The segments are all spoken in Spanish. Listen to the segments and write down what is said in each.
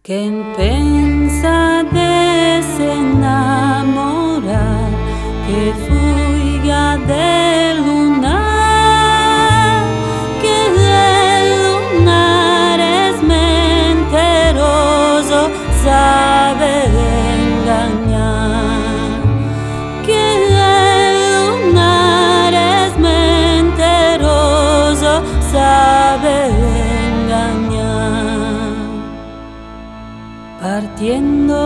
Quen pensa desenamorar, que fuga del lunar, que el lunar es mentiroso, sabe engañar, que el lunar es mentiroso, sabe engañar. Partiendo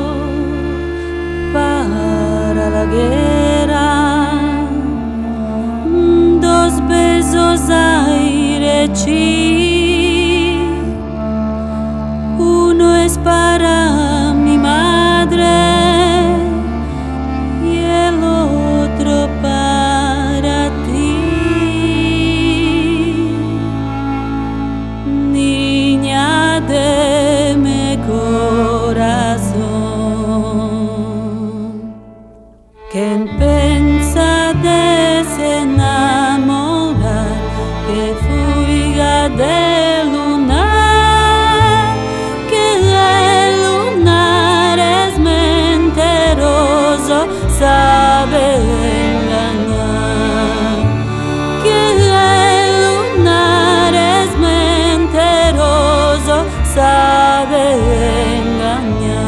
para la guerra, dos besos aire chi, uno es para mi madre y el otro para ti, niña de mi corazón. Quien pensa desenamorar, que fuga del lunar, que el lunar es mentiroso, sabe engañar, que el lunar es mentiroso, sabe engañar.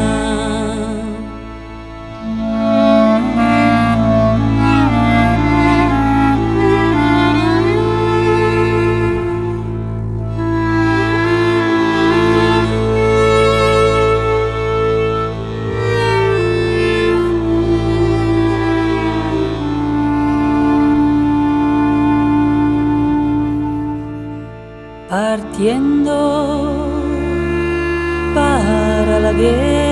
Partiendo para la guerra,